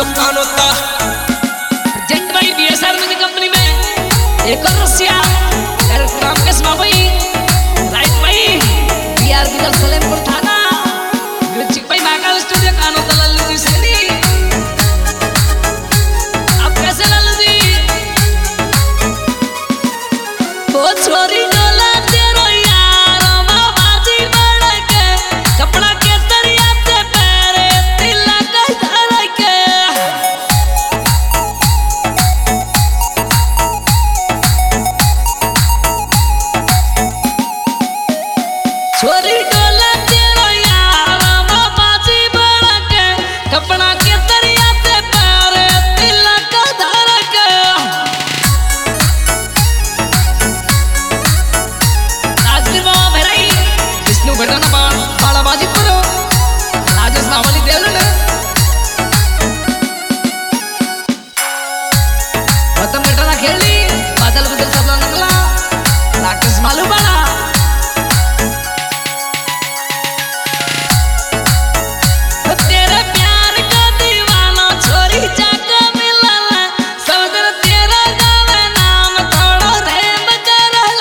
Studio Kanota जेट भाई BSR music company में एक और रसिया राम के स्मा भाई राइट भाई बिहार बिदर सलेमपुर थाना म्यूजिक भाई महाकाल स्टूडियो कानोता लल्लू जी सैनी। आप कैसे लल्लू जी? वो छोरी डोला तेरो यार बाबाजी बड़ के कपड़ा के तरिया से पैरे तिला का धर के छोरी डोला तेरो यार बाबाजी बड़ के कपड़ा के तरिया से पैरे तिला का धर के बाबा भराई विष्णु घटना बालाबाजी करो राजेश नावली देवल प्रथम घटना खेली बादल बदल सबला नकला राकेश मालू बना तेरे प्यार का दीवाना छोरी जाके मिलल सब दिन तेरा गावे नाम थोड़ो रेम करल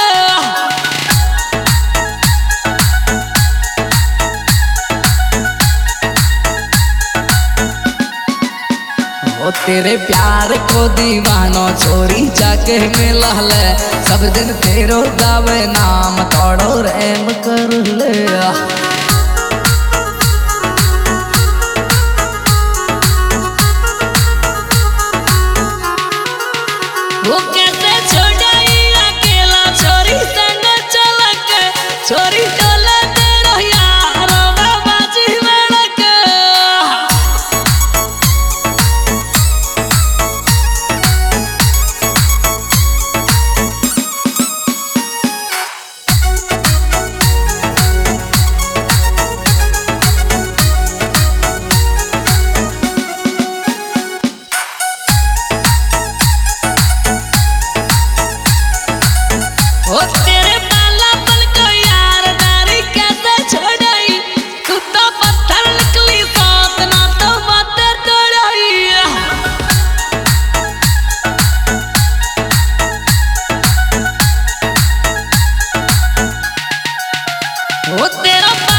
ओ तेरे प्यार को दीवानो छोरी जाके मिलल सब दिन तेरो गावे नाम तोड़ो रेम कर ले। वो कैसे छोड़ाई अकेला छोरी संग चल के छोरी डोले तेरो यार बाबाजी बड़ के ओ तेरे बालापन को यारदारी कैसे छोड़ाई तू तो पत्थर निकली साथ ना तो बातें तोड़ाई ओ तेरा